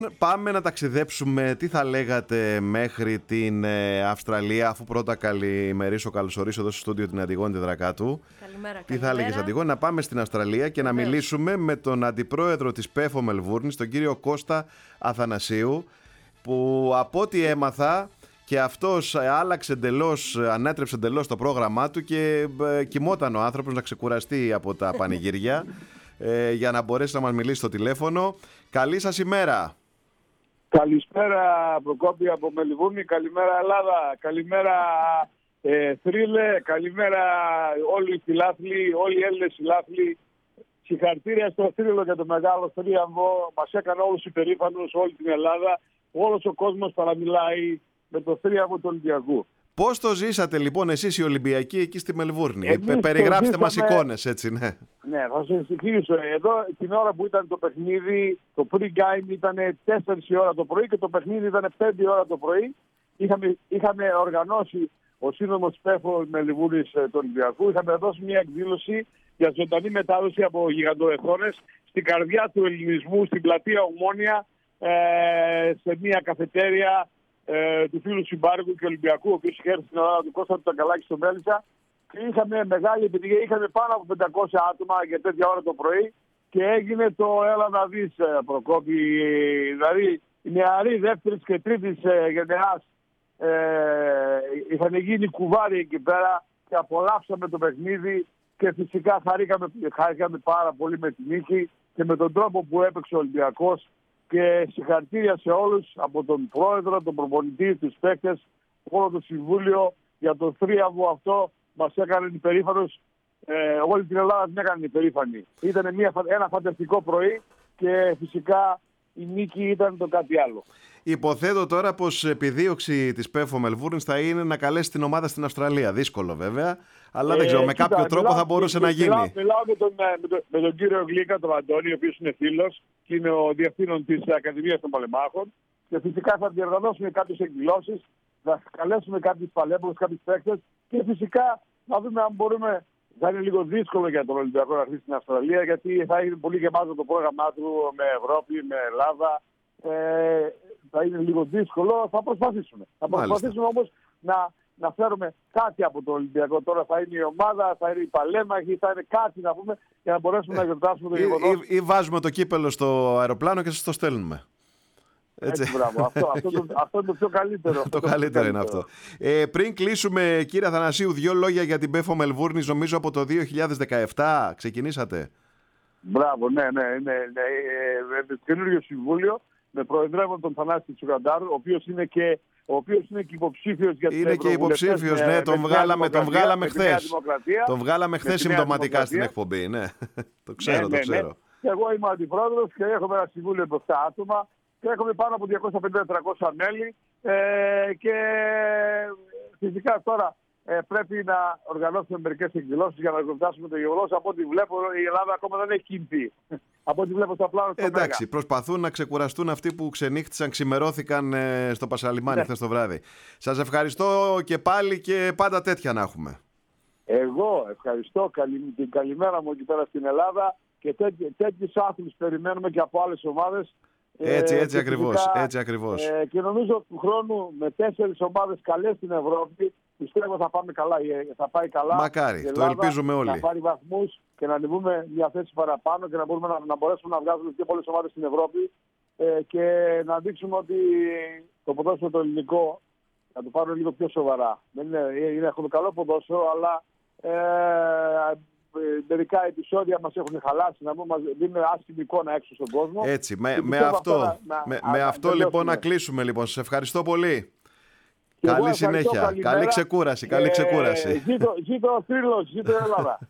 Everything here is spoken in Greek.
Πάμε να ταξιδέψουμε, τι θα λέγατε, μέχρι την Αυστραλία, αφού πρώτα καλωσορίσω εδώ στο στούντιο την Αντιγόνη Τεδρακάτου. Καλημέρα. Τι θα έλεγες, Αντιγόνη, να πάμε στην Αυστραλία και να μιλήσουμε με τον αντιπρόεδρο της ΠΕΦΟ Μελβούρνης, τον κύριο Κώστα Αθανασίου, που από ό,τι έμαθα και αυτός ανέτρεψε εντελώς το πρόγραμμά του και κοιμόταν ο άνθρωπος να ξεκουραστεί από τα πανηγύρια για να μπορέσει να μας μιλήσει στο τηλέφωνο. Καλή σας ημέρα. Καλησπέρα Προκόπη από Μελβούρνη, καλημέρα Ελλάδα, καλημέρα Θρύλε, καλημέρα όλοι οι φιλάθλοι, όλοι οι Έλληνες φιλάθλοι. Συγχαρητήρια στο Θρύλο για το μεγάλο θρίαμβο, μας έκανε όλους υπερήφανους, όλη την Ελλάδα, όλος ο κόσμος παραμιλάει με το θρίαμβο του Ολυμπιακού. Πώς το ζήσατε λοιπόν εσείς οι Ολυμπιακοί εκεί στη Μελβούρνη? Περιγράψτε μας εικόνες, έτσι, ναι. Ναι, θα σας εξηγήσω. Εδώ την ώρα που ήταν το παιχνίδι, το pre-game ήταν 4 η ώρα το πρωί και το παιχνίδι ήταν 5 η ώρα το πρωί. Είχαμε οργανώσει ο Σύνδεσμος ΠΕΦΟ Μελβούρνης του Ολυμπιακού. Είχαμε δώσει μια εκδήλωση για ζωντανή μετάδοση από γιγαντοεθόνες στην καρδιά του ελληνισμού, στην πλατεία Ομόνια, σε μια καφετέρια του φίλου Συμπάργου και Ολυμπιακού, ο οποίος είχε έρθει στην Ελλάδα του Κώστα του Ταγκαλάκη στο Μέλισσα. Και είχαμε μεγάλη επιτυχία, είχαμε πάνω από 500 άτομα για τέτοια ώρα το πρωί και έγινε το έλα να δεις, Προκόπη. Δηλαδή οι νεαροί δεύτερης και τρίτης γενεάς είχαν γίνει κουβάρι εκεί πέρα και απολαύσαμε το παιχνίδι και φυσικά χαρήκαμε πάρα πολύ με την νίκη και με τον τρόπο που έπαιξε ο Ολυμπιακός. Και συγχαρητήρια σε όλους, από τον πρόεδρο, τον προπονητή, τους παίκτες, όλο το συμβούλιο για το θρίαμβο αυτό. Μας έκανε υπερήφανος, όλη την Ελλάδα την έκανε υπερήφανη. Ήταν ένα φανταστικό πρωί και φυσικά η νίκη ήταν το κάτι άλλο. Υποθέτω τώρα πως επιδίωξη της ΠΕΦΟ Μελβούρνης θα είναι να καλέσει την ομάδα στην Αυστραλία. Δύσκολο βέβαια, αλλά δεν ξέρω, με κάποιο τρόπο θα μπορούσε να γίνει. Μιλάω με τον κύριο Γλίκα, τον Αντώνη, ο οποίος είναι φίλος και είναι ο διευθύνων της Ακαδημίας των Παλεμάχων. Και φυσικά θα διοργανώσουμε κάποιες εκδηλώσεις, θα καλέσουμε κάποιους παλέμαχους, κάποιους παίκτες και φυσικά να δούμε αν μπορούμε. Θα είναι λίγο δύσκολο για τον Ολυμπιακό να έρθει στην Αυστραλία, γιατί θα είναι πολύ γεμάτο το πρόγραμμά του με Ευρώπη, με Ελλάδα. Θα είναι λίγο δύσκολο. Θα προσπαθήσουμε. Θα προσπαθήσουμε όμως να φέρουμε κάτι από το Ολυμπιακό. Τώρα θα είναι η ομάδα, θα είναι οι παλέμαχοι, θα είναι κάτι να πούμε για να μπορέσουμε να γιορτάσουμε το γεγονός. Ή βάζουμε το κύπελο στο αεροπλάνο και σας το στέλνουμε. Έτσι, μπράβο. Αυτό είναι το πιο καλύτερο. Το καλύτερο είναι αυτό. Πριν κλείσουμε, κύριε Αθανασίου, 2 λόγια για την ΠΕΦΟ Μελβούρνης. Νομίζω από το 2017 ξεκινήσατε. Μπράβο, ναι. Καινούριο συμβούλιο με προεδρεύον τον Θανάση Τσουκαντάρου, ο οποίος είναι και υποψήφιος για την Είναι και υποψήφιος, ναι, τον βγάλαμε χθες. Τον βγάλαμε χθες συμπτωματικά στην εκπομπή, ναι. Το ξέρω. Και εγώ είμαι αντιπρόεδρος και έχουμε ένα συμβούλιο με 7 άτομα και έχουμε πάνω από 250-300 μέλη και φυσικά τώρα πρέπει να οργανώσουμε μερικές εκδηλώσεις για να γιορτάσουμε το γεγονός. Από ό,τι βλέπω η Ελλάδα ακόμα δεν έχει κινηθεί. Από ό,τι βλέπω στα πλάνα στο Εντάξει, προσπαθούν να ξεκουραστούν αυτοί που ξενύχτησαν, ξημερώθηκαν στο Πασαλιμάνι χθες το βράδυ. Σας ευχαριστώ και πάλι και πάντα τέτοια να έχουμε. Εγώ ευχαριστώ την καλημέρα μου εκεί πέρα στην Ελλάδα και τέτοιους άθλους περιμένουμε και από άλλες ομάδες. Έτσι ακριβώς. Και νομίζω του χρόνου με 4 ομάδες καλές στην Ευρώπη πιστεύω θα πάμε καλά. Θα πάει καλά. Μακάρι, το ελπίζουμε όλοι. Να πάρει βαθμούς και να ανεβούμε μια θέση παραπάνω και να μπορέσουμε να βγάζουμε πιο πολλές ομάδες στην Ευρώπη και να δείξουμε ότι το ποδόσφαιρο το ελληνικό να το πάρουμε λίγο πιο σοβαρά. Έχουμε καλό ποδόσφαιρο, αλλά μερικά επεισόδια μας έχουν χαλάσει, να μας δίνουν άσχημη εικόνα έξω στον κόσμο. Έτσι, με αυτό λοιπόν να κλείσουμε λοιπόν. Σας ευχαριστώ πολύ. Καλή συνέχεια. Καλή ξεκούραση. Ζήτω ο Θρύλος, ζήτω η Ελλάδα.